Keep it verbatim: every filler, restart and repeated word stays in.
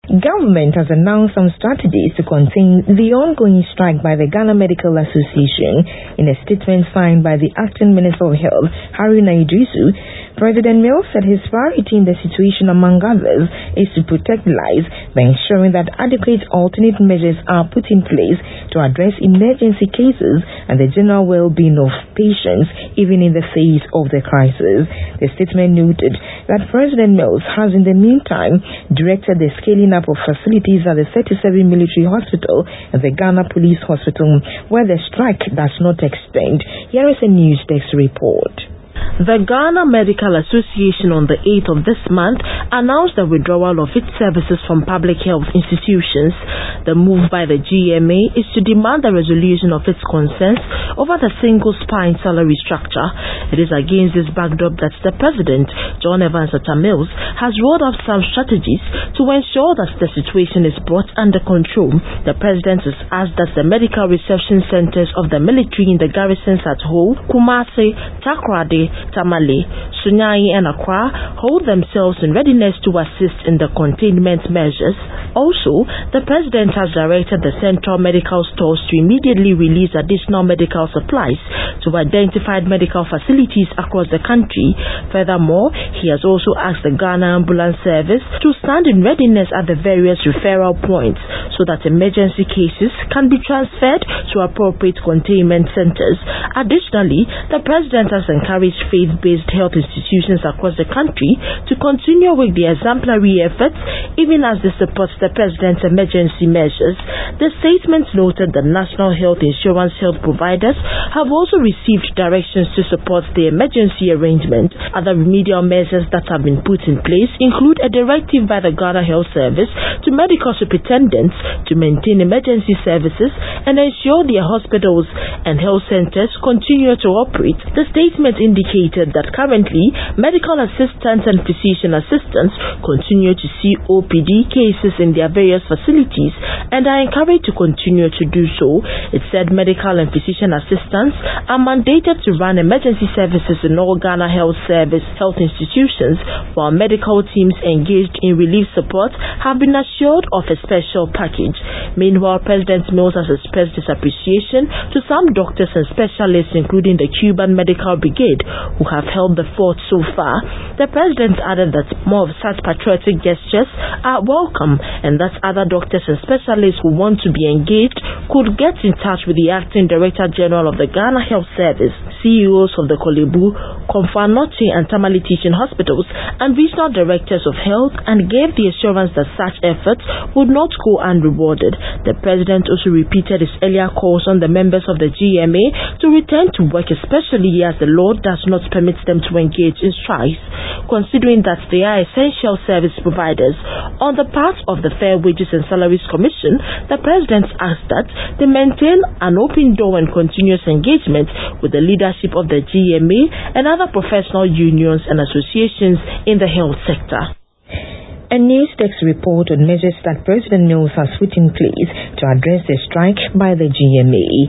Government has announced some strategies to contain the ongoing strike by the Ghana Medical Association. In a statement signed by the Acting Minister of Health, Haruna Iddrisu, President Mills said his priority in the situation, among others, is to protect lives by ensuring that adequate alternate measures are put in place to address emergency cases and the general well-being of patients, even in the face of the crisis. The statement noted that President Mills has in the meantime directed the scaling up of facilities at the thirty-seven Military Hospital and the Ghana Police Hospital, where the strike does not extend. Here is a News Desk report. The Ghana Medical Association on the eighth of this month announced the withdrawal of its services from public health institutions. The move by the G M A is to demand the resolution of its concerns over the single spine salary structure. It is against this backdrop that the President, John Evans Atta Mills, has rolled out some strategies to ensure that the situation is brought under control. The President has asked that the medical reception centers of the military in the garrisons at Ho, Kumasi, Takoradi, Tamale, Sunyani and Accra hold themselves in readiness to assist in the containment measures. Also, the President has directed the central medical stores to immediately release additional medical supplies to identified medical facilities across the country. Furthermore, he has also asked the Ghana Ambulance Service to stand in readiness at the various referral points so that emergency cases can be transferred to appropriate containment centers. Additionally, the President has encouraged faith-based health institutions across the country to continue with the exemplary efforts even as they support the President's emergency measures. The statement noted that national health insurance health providers have also received directions to support the emergency arrangement. Other remedial measures that have been put in place include a directive by the Ghana Health Service to medical superintendents to maintain emergency services and ensure their hospitals and health centers continue to operate. The statement indicated that currently medical assistants and physician assistants continue to see O P D cases in their various facilities and are encouraged to continue to do so. It said medical and physician assistants are mandated to run emergency services in all Ghana Health Service health institutions, while medical teams engaged in relief support have been assured of a special package. Meanwhile, President Mills has expressed his appreciation to some doctors and specialists, including the Cuban Medical Brigade, who have held the fort so far. The President added that more of such patriotic gestures are welcome and that other doctors and specialists who want to be engaged could get in touch with the Acting Director General of the Ghana Health Service, C E Os of the Kolebu, Komfo-Anokye and Tamale Teaching Hospitals, and regional directors of health, and gave the assurance that such efforts would not go unrewarded. The President also repeated his earlier calls on the members of the G M A to return to work, especially as the law does not permit them to engage in strikes, considering that they are essential service providers. On the part of the Fair Wages and Salaries Commission, the President asked that they maintain an open door and continuous engagement with the leadership of the G M A and other professional unions and associations in the health sector. A News Desk report on measures that President Mills has put in place to address the strike by the G M A.